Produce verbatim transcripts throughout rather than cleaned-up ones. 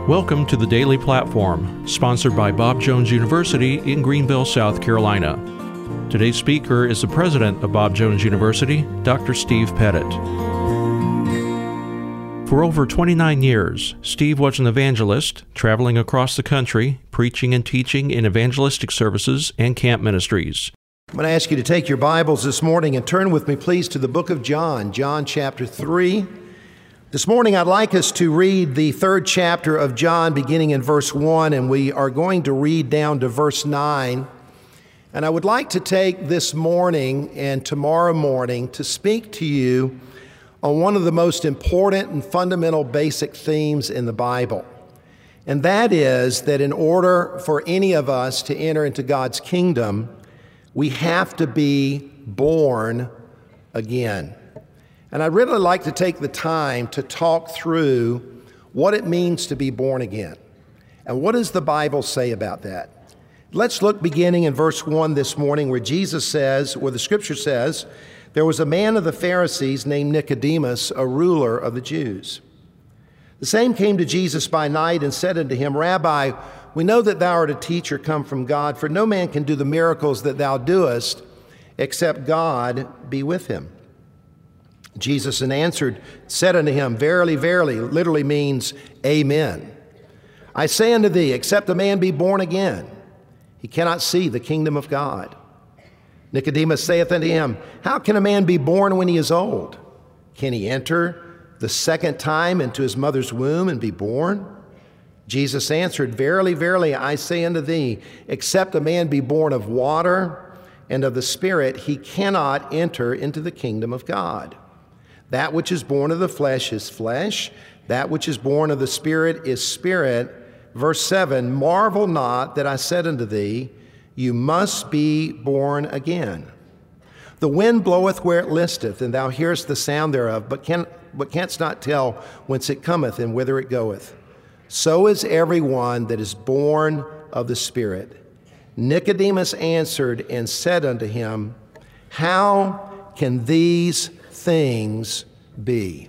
Welcome to the Daily Platform, sponsored by Bob Jones University in Greenville, South Carolina. Today's speaker is the president of Bob Jones University, Doctor Steve Pettit. For over twenty-nine years, Steve was an evangelist, traveling across the country, preaching and teaching in evangelistic services and camp ministries. I'm going to ask you to take your Bibles this morning and turn with me, please, to the book of John, John chapter three. This morning, I'd like us to read the third chapter of John, beginning in verse one, and we are going to read down to verse nine. And I would like to take this morning and tomorrow morning to speak to you on one of the most important and fundamental basic themes in the Bible. And that is that in order for any of us to enter into God's kingdom, we have to be born again. And I'd really like to take the time to talk through what it means to be born again. And what does the Bible say about that? Let's look beginning in verse one this morning where Jesus says, where the scripture says, there was a man of the Pharisees named Nicodemus, a ruler of the Jews. The same came to Jesus by night and said unto him, Rabbi, we know that thou art a teacher come from God, for no man can do the miracles that thou doest, except God be with him. Jesus and answered, said unto him, Verily, verily, literally means amen. I say unto thee, except a man be born again, he cannot see the kingdom of God. Nicodemus saith unto him, How can a man be born when he is old? Can he enter the second time into his mother's womb and be born? Jesus answered, Verily, verily, I say unto thee, except a man be born of water and of the Spirit, he cannot enter into the kingdom of God. That which is born of the flesh is flesh, that which is born of the Spirit is spirit. Verse seven, marvel not that I said unto thee, you must be born again. The wind bloweth where it listeth, and thou hearest the sound thereof, but, can, but canst not tell whence it cometh and whither it goeth. So is every one that is born of the Spirit. Nicodemus answered and said unto him, How can these things be?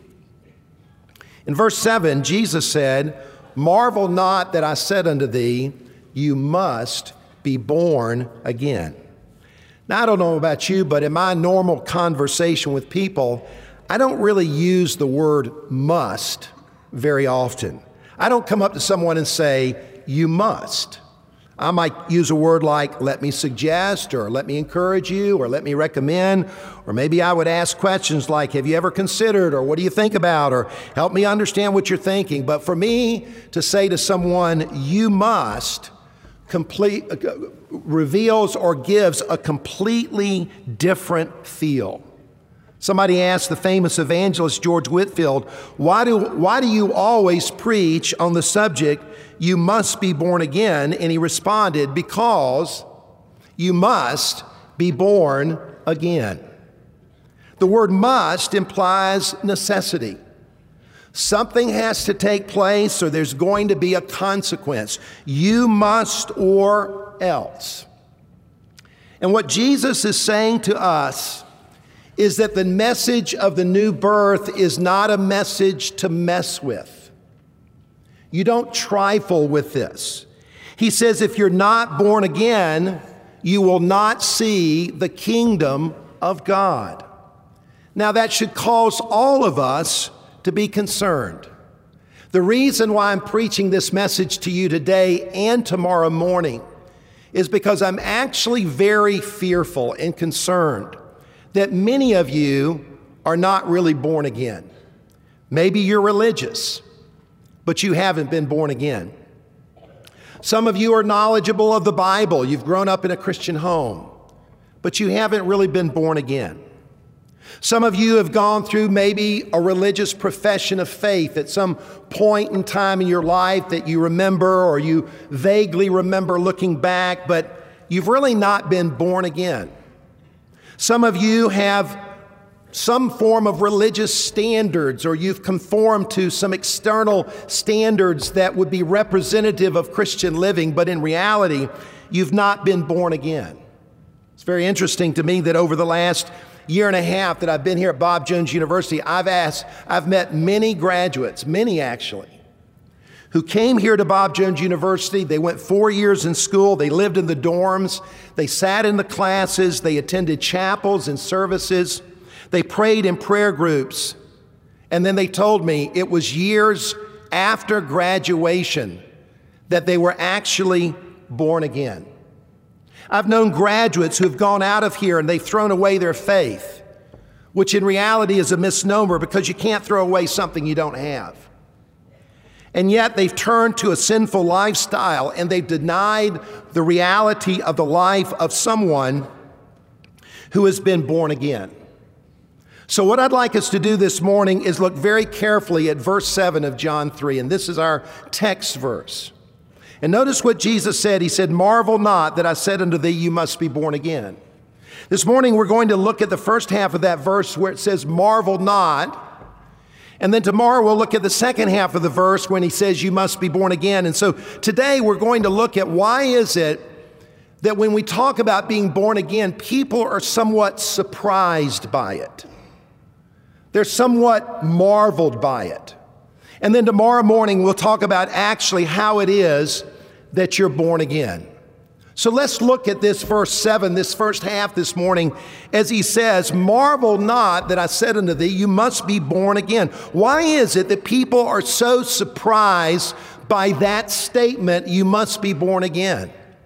In verse seven, Jesus said, Marvel not that I said unto thee, you must be born again. Now, I don't know about you, but in my normal conversation with people, I don't really use the word must very often. I don't come up to someone and say, you must. I might use a word like, let me suggest, or let me encourage you, or let me recommend, or maybe I would ask questions like, have you ever considered, or what do you think about, or help me understand what you're thinking. But for me to say to someone, you must, complete, uh, reveals or gives a completely different feel. Somebody asked the famous evangelist George Whitefield, why do, why do you always preach on the subject, you must be born again? And he responded, because you must be born again. The word must implies necessity. Something has to take place or there's going to be a consequence. You must or else. And what Jesus is saying to us is that the message of the new birth is not a message to mess with. You don't trifle with this. He says if you're not born again, you will not see the kingdom of God. Now that should cause all of us to be concerned. The reason why I'm preaching this message to you today and tomorrow morning is because I'm actually very fearful and concerned that many of you are not really born again. Maybe you're religious, but you haven't been born again. Some of you are knowledgeable of the Bible. You've grown up in a Christian home, but you haven't really been born again. Some of you have gone through maybe a religious profession of faith at some point in time in your life that you remember or you vaguely remember looking back, but you've really not been born again. Some of you have some form of religious standards, or you've conformed to some external standards that would be representative of Christian living, but in reality, you've not been born again. It's very interesting to me that over the last year and a half that I've been here at Bob Jones University, I've asked, I've met many graduates, many actually, who came here to Bob Jones University. They went four years in school. They lived in the dorms. They sat in the classes. They attended chapels and services. They prayed in prayer groups. And then they told me it was years after graduation that they were actually born again. I've known graduates who have gone out of here and they've thrown away their faith, which in reality is a misnomer because you can't throw away something you don't have. And yet they've turned to a sinful lifestyle and they've denied the reality of the life of someone who has been born again. So what I'd like us to do this morning is look very carefully at verse seven of John three, and this is our text verse. And notice what Jesus said. He said, "Marvel not that I said unto thee, you must be born again." This morning we're going to look at the first half of that verse where it says, "Marvel not." And then tomorrow we'll look at the second half of the verse when he says, "You must be born again." And so today we're going to look at why is it that when we talk about being born again, people are somewhat surprised by it. They're somewhat marveled by it. And then tomorrow morning, we'll talk about actually how it is that you're born again. So let's look at this verse seven, this first half this morning, as he says, "Marvel not that I said unto thee, you must be born again." Why is it that people are so surprised by that statement, "You must be born again"?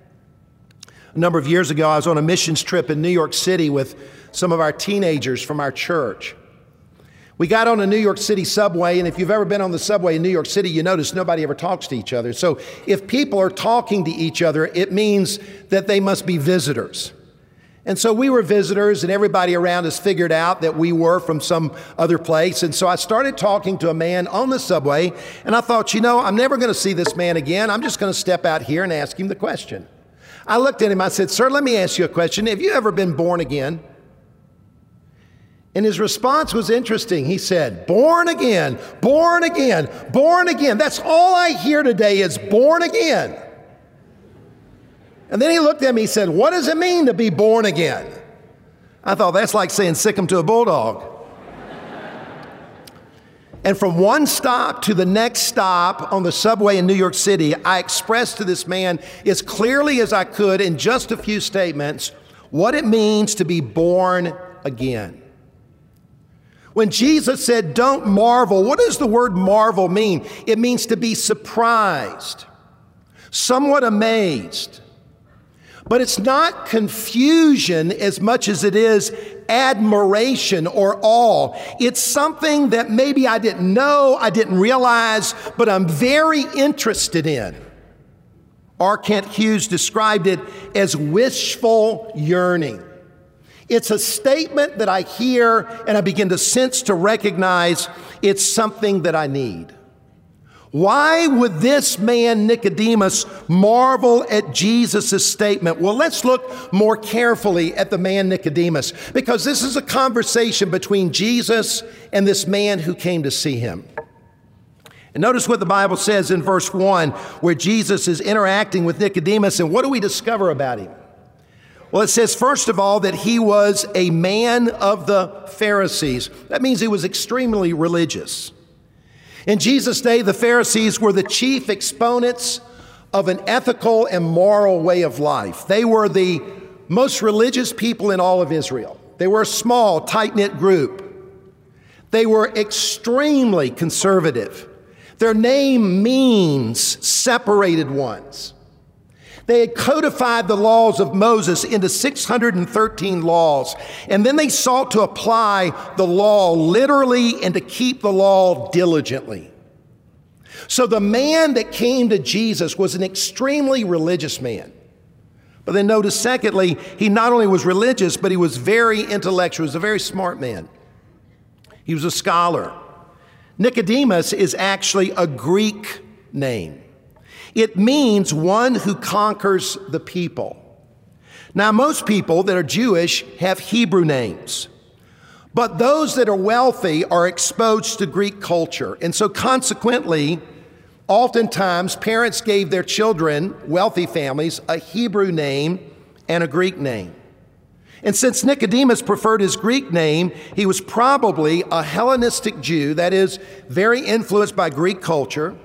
A number of years ago, I was on a missions trip in New York City with some of our teenagers from our church. We got on a New York City subway, and if you've ever been on the subway in New York City, you notice nobody ever talks to each other. So if people are talking to each other, it means that they must be visitors. And so we were visitors, and everybody around us figured out that we were from some other place. And so I started talking to a man on the subway, and I thought, you know, I'm never going to see this man again. I'm just going to step out here and ask him the question. I looked at him, I said, "Sir, let me ask you a question. Have you ever been born again?" And his response was interesting. He said, "Born again, born again, born again. That's all I hear today is born again." And then he looked at me, he said, "What does it mean to be born again?" I thought, that's like saying sick 'em to a bulldog. And from one stop to the next stop on the subway in New York City, I expressed to this man as clearly as I could in just a few statements what it means to be born again. When Jesus said, "Don't marvel," what does the word marvel mean? It means to be surprised, somewhat amazed. But it's not confusion as much as it is admiration or awe. It's something that maybe I didn't know, I didn't realize, but I'm very interested in. R. Kent Hughes described it as wishful yearning. It's a statement that I hear and I begin to sense, to recognize it's something that I need. Why would this man, Nicodemus, marvel at Jesus' statement? Well, let's look more carefully at the man Nicodemus, because this is a conversation between Jesus and this man who came to see him. And notice what the Bible says in verse one, where Jesus is interacting with Nicodemus, and what do we discover about him? Well, it says, first of all, that he was a man of the Pharisees. That means he was extremely religious. In Jesus' day, the Pharisees were the chief exponents of an ethical and moral way of life. They were the most religious people in all of Israel. They were a small, tight-knit group. They were extremely conservative. Their name means separated ones. They had codified the laws of Moses into six hundred thirteen laws, and then they sought to apply the law literally and to keep the law diligently. So the man that came to Jesus was an extremely religious man. But then notice, secondly, he not only was religious, but he was very intellectual. He was a very smart man. He was a scholar. Nicodemus is actually a Greek name. It means one who conquers the people. Now, most people that are Jewish have Hebrew names, but those that are wealthy are exposed to Greek culture. And so consequently, oftentimes parents gave their children, wealthy families, a Hebrew name and a Greek name. And since Nicodemus preferred his Greek name, he was probably a Hellenistic Jew, that is, very influenced by Greek culture.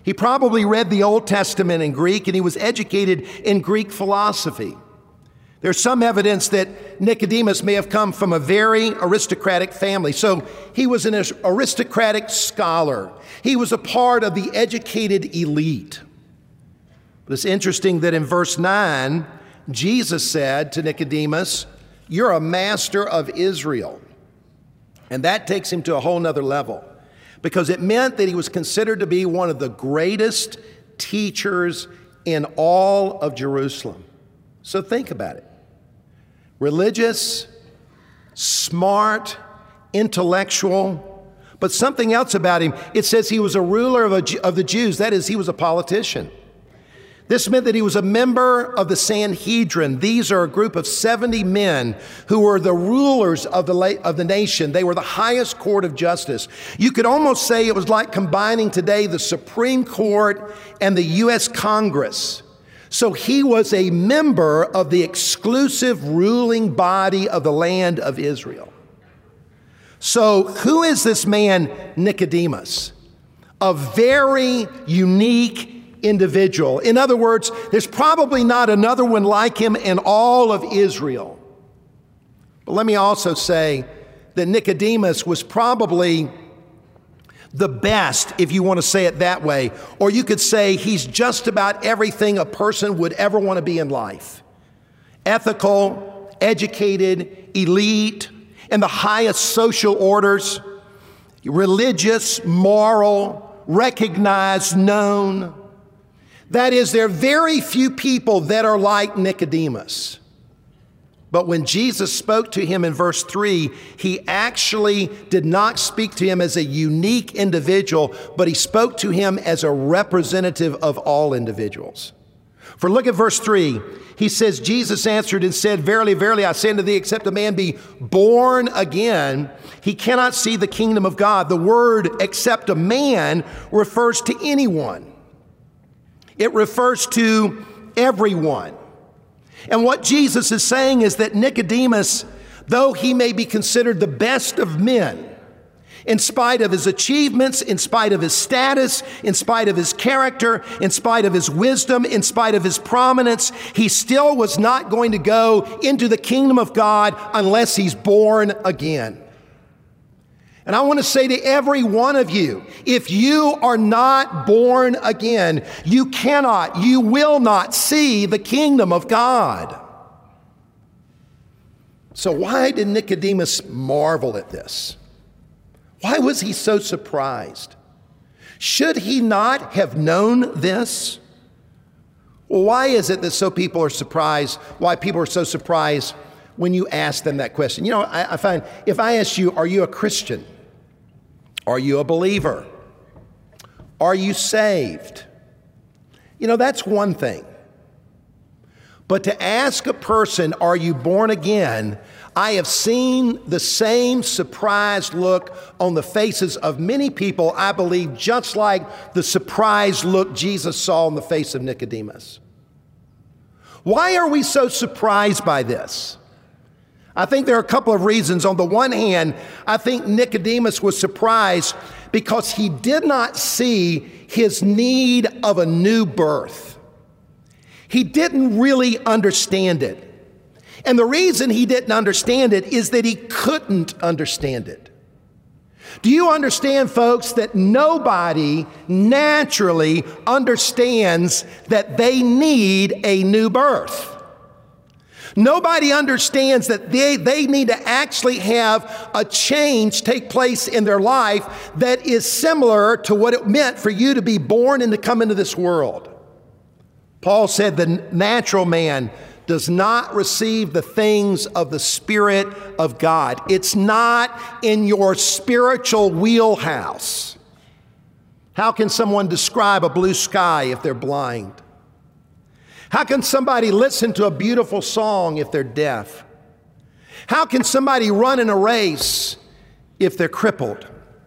He probably read the Old Testament in Greek, and he was educated in Greek philosophy. There's some evidence that Nicodemus may have come from a very aristocratic family. So he was an aristocratic scholar. He was a part of the educated elite. But it's interesting that in verse nine, Jesus said to Nicodemus, "You're a master of Israel." And that takes him to a whole nother level, because it meant that he was considered to be one of the greatest teachers in all of Jerusalem. So think about it. Religious, smart, intellectual, but something else about him. It says he was a ruler of, a, of the Jews. That is, he was a politician. This meant that he was a member of the Sanhedrin. These are a group of seventy men who were the rulers of the, of the nation. They were the highest court of justice. You could almost say it was like combining today the Supreme Court and the U S Congress. So he was a member of the exclusive ruling body of the land of Israel. So who is this man, Nicodemus? A very unique individual. In other words, there's probably not another one like him in all of Israel. But let me also say that Nicodemus was probably the best, if you want to say it that way, or you could say he's just about everything a person would ever want to be in life. Ethical, educated, elite, in the highest social orders, religious, moral, recognized, known. That is, there are very few people that are like Nicodemus. But when Jesus spoke to him in verse three, he actually did not speak to him as a unique individual, but he spoke to him as a representative of all individuals. For look at verse three. He says, Jesus answered and said, "Verily, verily, I say unto thee, except a man be born again, he cannot see the kingdom of God." The word "except a man" refers to anyone. It refers to everyone. And what Jesus is saying is that Nicodemus, though he may be considered the best of men, in spite of his achievements, in spite of his status, in spite of his character, in spite of his wisdom, in spite of his prominence, he still was not going to go into the kingdom of God unless he's born again. And I want to say to every one of you, if you are not born again, you cannot, you will not see the kingdom of God. So why did Nicodemus marvel at this? Why was he so surprised? Should he not have known this? Well, why is it that so people are surprised? Why people are so surprised when you ask them that question? You know, I, I find if I ask you, are you a Christian? Are you a believer? Are you saved? You know, that's one thing. But to ask a person, are you born again? I have seen the same surprised look on the faces of many people, I believe, just like the surprised look Jesus saw on the face of Nicodemus. Why are we so surprised by this? I think there are a couple of reasons. On the one hand, I think Nicodemus was surprised because he did not see his need of a new birth. He didn't really understand it. And the reason he didn't understand it is that he couldn't understand it. Do you understand, folks, that nobody naturally understands that they need a new birth? Nobody understands that they, they need to actually have a change take place in their life that is similar to what it meant for you to be born and to come into this world. Paul said the natural man does not receive the things of the Spirit of God. It's not in your spiritual wheelhouse. How can someone describe a blue sky if they're blind? How can somebody listen to a beautiful song if they're deaf? How can somebody run in a race if they're crippled?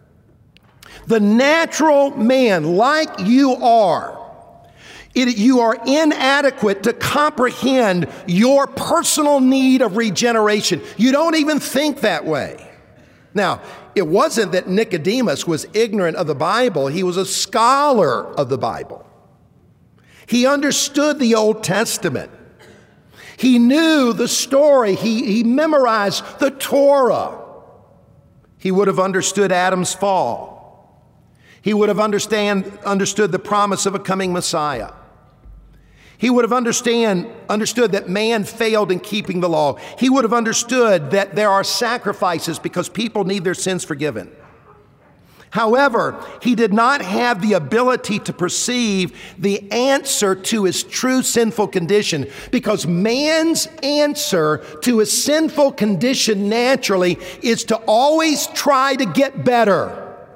The natural man, like you are, it, you are inadequate to comprehend your personal need of regeneration. You don't even think that way. Now, it wasn't that Nicodemus was ignorant of the Bible. He was a scholar of the Bible. He understood the Old Testament. He knew the story. He, he memorized the Torah. He would have understood Adam's fall. He would have understand, understood the promise of a coming Messiah. He would have understand, understood that man failed in keeping the law. He would have understood that there are sacrifices because people need their sins forgiven. However, he did not have the ability to perceive the answer to his true sinful condition, because man's answer to his sinful condition naturally is to always try to get better.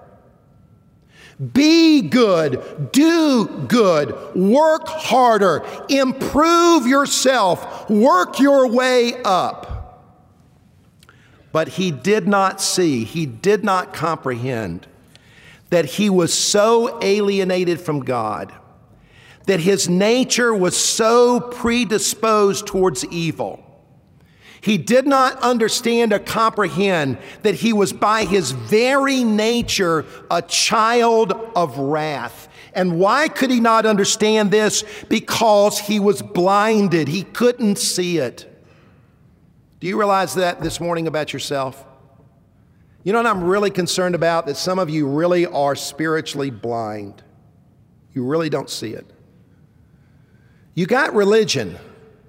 Be good, do good, work harder, improve yourself, work your way up. But he did not see, he did not comprehend that he was so alienated from God, that his nature was so predisposed towards evil. He did not understand or comprehend that he was by his very nature a child of wrath. And why could he not understand this? Because he was blinded. He couldn't see it. Do you realize that this morning about yourself? You know what I'm really concerned about? That some of you really are spiritually blind. You really don't see it. You got religion,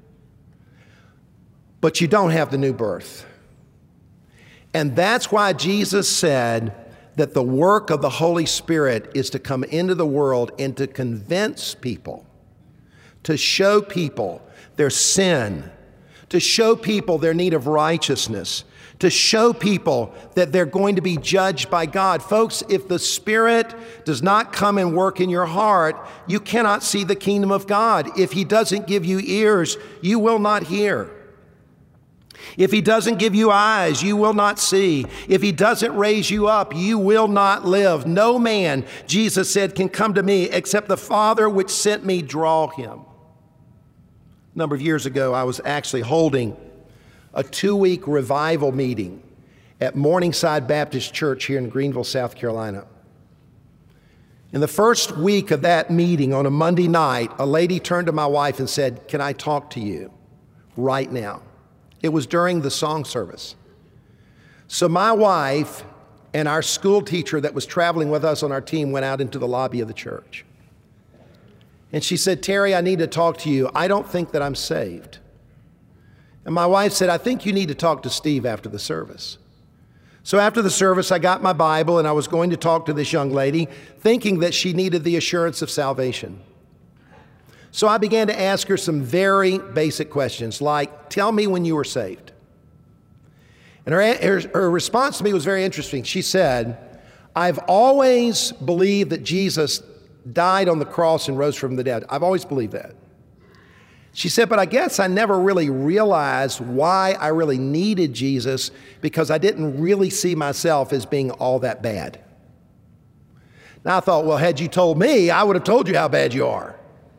but you don't have the new birth. And that's why Jesus said that the work of the Holy Spirit is to come into the world and to convince people, to show people their sin, to show people their need of righteousness, to show people that they're going to be judged by God. Folks, if the Spirit does not come and work in your heart, you cannot see the kingdom of God. If He doesn't give you ears, you will not hear. If He doesn't give you eyes, you will not see. If He doesn't raise you up, you will not live. No man, Jesus said, can come to me except the Father which sent me draw him. A number of years ago, I was actually holding a two-week revival meeting at Morningside Baptist Church here in Greenville, South Carolina. In the first week of that meeting on a Monday night, a lady turned to my wife and said, "Can I talk to you right now?" It was during the song service. So my wife and our school teacher that was traveling with us on our team went out into the lobby of the church. And she said, "Terry, I need to talk to you. I don't think that I'm saved." And my wife said, "I think you need to talk to Steve after the service." So after the service, I got my Bible and I was going to talk to this young lady, thinking that she needed the assurance of salvation. So I began to ask her some very basic questions, like, "Tell me when you were saved." And her, her, her response to me was very interesting. She said, "I've always believed that Jesus died on the cross and rose from the dead. I've always believed that." She said, "But I guess I never really realized why I really needed Jesus, because I didn't really see myself as being all that bad." Now I thought, well, had you told me, I would have told you how bad you are.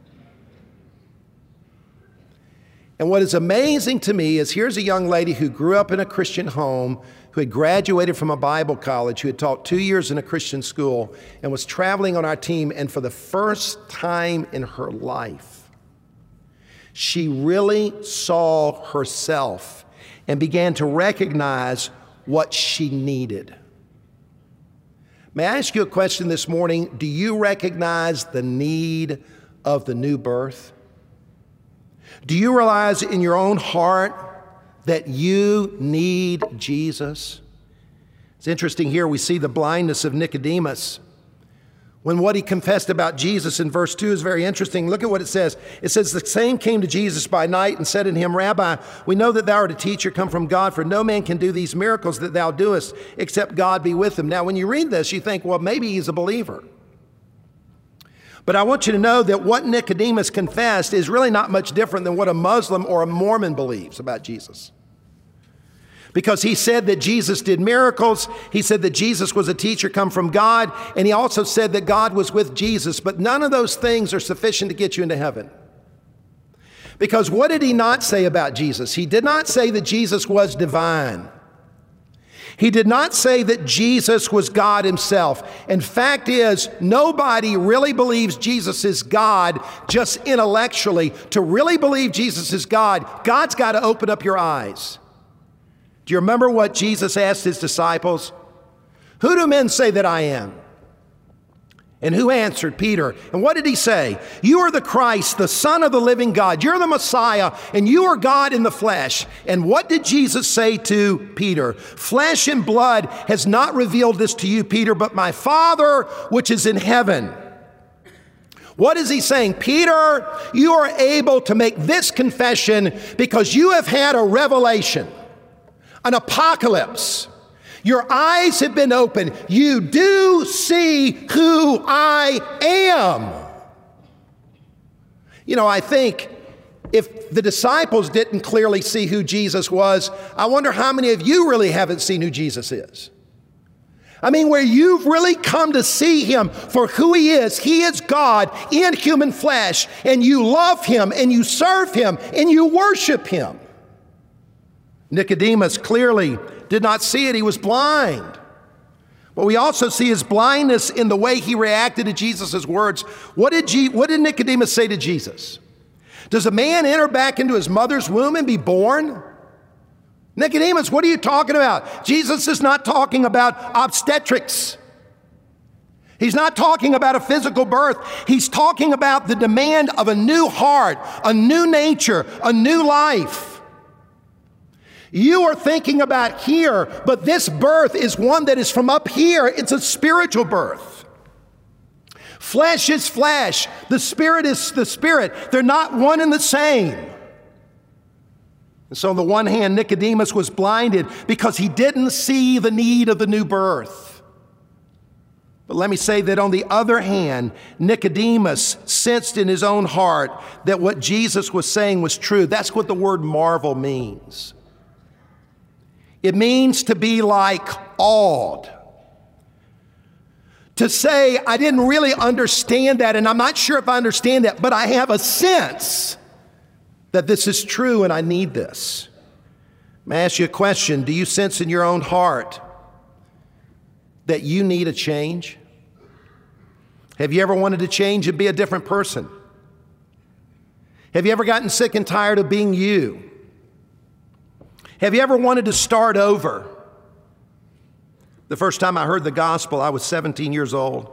And what is amazing to me is here's a young lady who grew up in a Christian home, who had graduated from a Bible college, who had taught two years in a Christian school, and was traveling on our team, and for the first time in her life, she really saw herself and began to recognize what she needed. May I ask you a question this morning? Do you recognize the need of the new birth? Do you realize in your own heart that you need Jesus? It's interesting here we see the blindness of Nicodemus. When what he confessed about Jesus in verse two is very interesting. Look at what it says. It says, "The same came to Jesus by night and said unto him, Rabbi, we know that thou art a teacher come from God, for no man can do these miracles that thou doest, except God be with him." Now, when you read this, you think, well, maybe he's a believer. But I want you to know that what Nicodemus confessed is really not much different than what a Muslim or a Mormon believes about Jesus. Because he said that Jesus did miracles, he said that Jesus was a teacher come from God, and he also said that God was with Jesus. But none of those things are sufficient to get you into heaven. Because what did he not say about Jesus? He did not say that Jesus was divine. He did not say that Jesus was God himself. And fact is, nobody really believes Jesus is God just intellectually. To really believe Jesus is God, God's got to open up your eyes. Do you remember what Jesus asked his disciples? Who do men say that I am? And who answered? Peter. And what did he say? You are the Christ, the Son of the living God. You're the Messiah, and you are God in the flesh. And what did Jesus say to Peter? Flesh and blood has not revealed this to you, Peter, but my Father which is in heaven. What is he saying? Peter, you are able to make this confession because you have had a revelation, an apocalypse. Your eyes have been opened. You do see who I am. You know, I think if the disciples didn't clearly see who Jesus was, I wonder how many of you really haven't seen who Jesus is. I mean, where you've really come to see him for who he is. He is God in human flesh, and you love him, and you serve him, and you worship him. Nicodemus clearly did not see it. He was blind. But we also see his blindness in the way he reacted to Jesus' words. What did, G- what did Nicodemus say to Jesus? Does a man enter back into his mother's womb and be born? Nicodemus, what are you talking about? Jesus is not talking about obstetrics. He's not talking about a physical birth. He's talking about the demand of a new heart, a new nature, a new life. You are thinking about here, but this birth is one that is from up here. It's a spiritual birth. Flesh is flesh. The spirit is the spirit. They're not one and the same. And so on the one hand, Nicodemus was blinded because he didn't see the need of the new birth. But let me say that on the other hand, Nicodemus sensed in his own heart that what Jesus was saying was true. That's what the word marvel means. It means to be like awed. To say, I didn't really understand that, and I'm not sure if I understand that, but I have a sense that this is true and I need this. May I ask you a question? Do you sense in your own heart that you need a change? Have you ever wanted to change and be a different person? Have you ever gotten sick and tired of being you? Have you ever wanted to start over? The first time I heard the gospel, I was seventeen years old.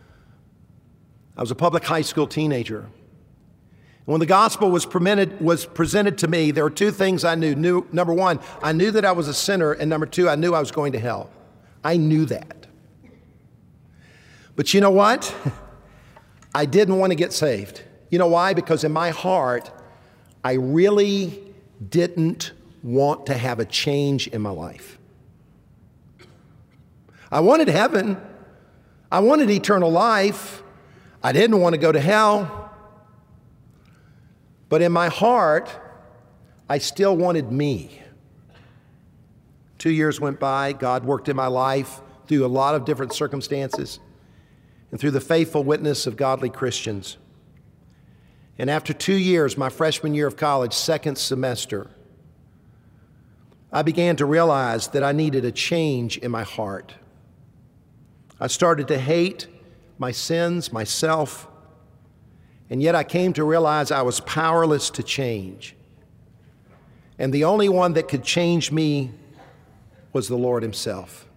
I was a public high school teenager. And when the gospel was, permitted, was presented to me, there were two things I knew. knew. Number one, I knew that I was a sinner, and number two, I knew I was going to hell. I knew that. But you know what? I didn't want to get saved. You know why? Because in my heart, I really didn't want to have a change in my life. I wanted heaven. I wanted eternal life. I didn't want to go to hell. But in my heart, I still wanted me. Two years went by. God worked in my life through a lot of different circumstances and through the faithful witness of godly Christians. And after two years, my freshman year of college, second semester, I began to realize that I needed a change in my heart. I started to hate my sins, myself, and yet I came to realize I was powerless to change. And the only one that could change me was the Lord himself.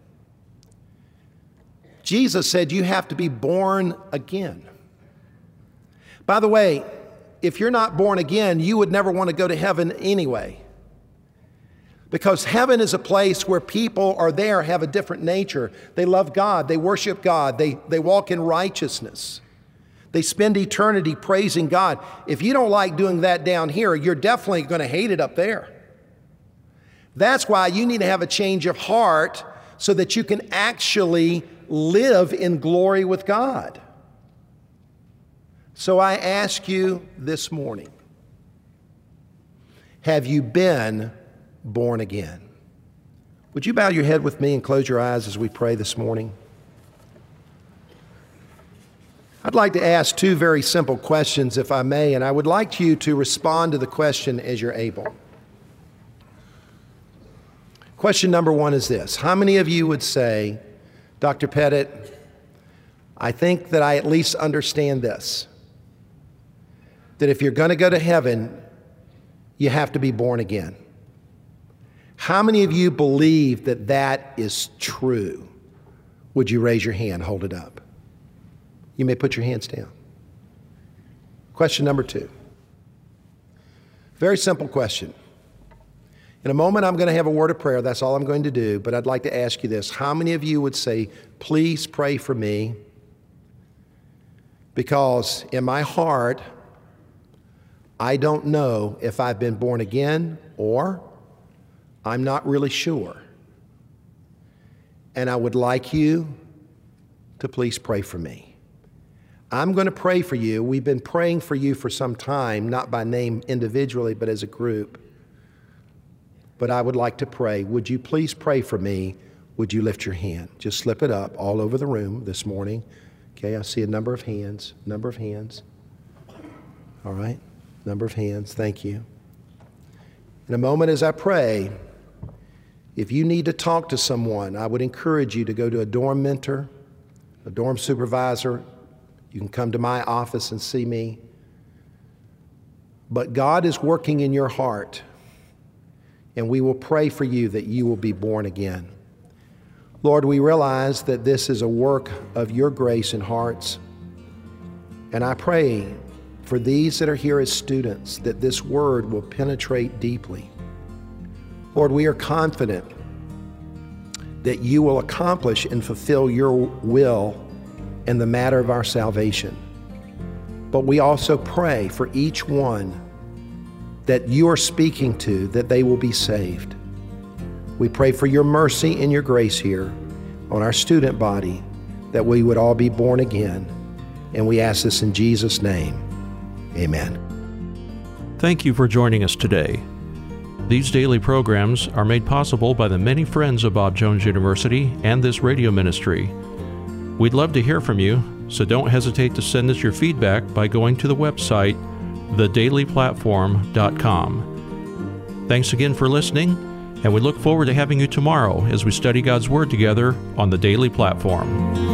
Jesus said, you have to be born again. By the way, if you're not born again, you would never want to go to heaven anyway. Because heaven is a place where people are there, have a different nature. They love God, they worship God, they, they walk in righteousness. They spend eternity praising God. If you don't like doing that down here, you're definitely going to hate it up there. That's why you need to have a change of heart so that you can actually live in glory with God. So I ask you this morning, have you been born again? Would you bow your head with me and close your eyes as we pray this morning? I'd like to ask two very simple questions, if I may, and I would like you to respond to the question as you're able. Question number one is this. How many of you would say, Doctor Pettit, I think that I at least understand this, that if you're going to go to heaven, you have to be born again? How many of you believe that that is true? Would you raise your hand, hold it up? You may put your hands down. Question number two. Very simple question. In a moment, I'm going to have a word of prayer. That's all I'm going to do. But I'd like to ask you this. How many of you would say, please pray for me? Because in my heart, I don't know if I've been born again, or I'm not really sure. And I would like you to please pray for me. I'm going to pray for you. We've been praying for you for some time, not by name individually, but as a group. But I would like to pray. Would you please pray for me? Would you lift your hand? Just slip it up all over the room this morning. Okay, I see a number of hands, number of hands. All right, number of hands, thank you. In a moment as I pray, if you need to talk to someone, I would encourage you to go to a dorm mentor, a dorm supervisor. You can come to my office and see me. But God is working in your heart, and we will pray for you that you will be born again. Lord, we realize that this is a work of your grace in hearts. And I pray for these that are here as students that this word will penetrate deeply. Lord, we are confident that you will accomplish and fulfill your will in the matter of our salvation. But we also pray for each one that you are speaking to, that they will be saved. We pray for your mercy and your grace here on our student body, that we would all be born again. And we ask this in Jesus' name. Amen. Thank you for joining us today. These daily programs are made possible by the many friends of Bob Jones University and this radio ministry. We'd love to hear from you, so don't hesitate to send us your feedback by going to the website, the daily platform dot com. Thanks again for listening, and we look forward to having you tomorrow as we study God's Word together on The Daily Platform.